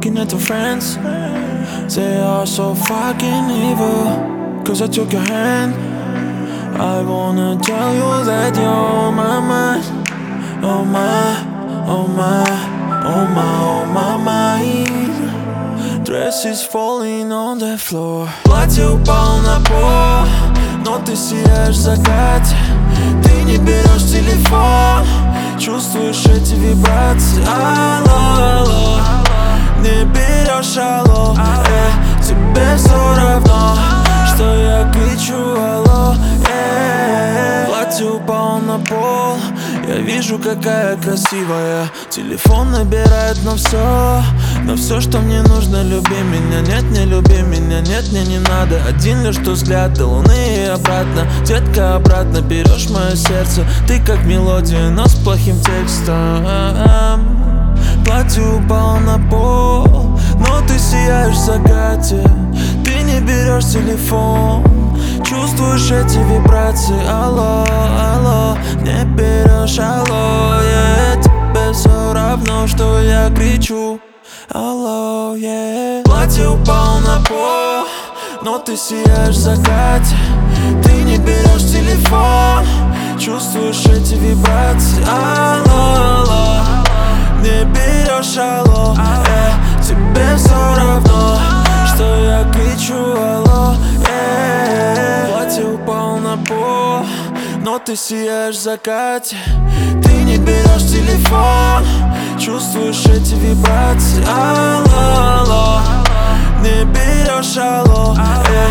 looking at your friends. They are so fucking evil, 'cause I took your hand. I wanna tell you that you're my mind. Oh my, oh my, oh my, oh my mind. Dress is falling on the floor. Платье упало на пол, но ты сияешь в закате. Ты не берешь телефон, чувствуешь эти вибрации. Алло, алло, не берешь, алло. Тебе все равно, что я кричу, алло. Платье упало на пол, я вижу, какая красивая. Телефон набирает на все, что мне нужно. Люби меня, нет, не люби меня, нет, мне не надо. Один лишь взгляд до луны и обратно. Детка, обратно берешь мое сердце. Ты как мелодия, но с плохим текстом. Платье упало на пол, но ты сияешь в закате. Ты не берешь телефон, чувствуешь эти вибрации. Алло, алло, не берешь, алло, тебе все равно, что я кричу. Алло, Платье упало на пол, но ты сияешь в закате. Ты не берешь телефон, чувствуешь эти вибрации. Алло, алло, не берешь, алло, тебе все равно, что я кричу, алло. Платье упало на пол, но ты сияешь в закате. Ты не берешь телефон, чувствуешь эти вибрации. Алло, алло, не берешь, алло,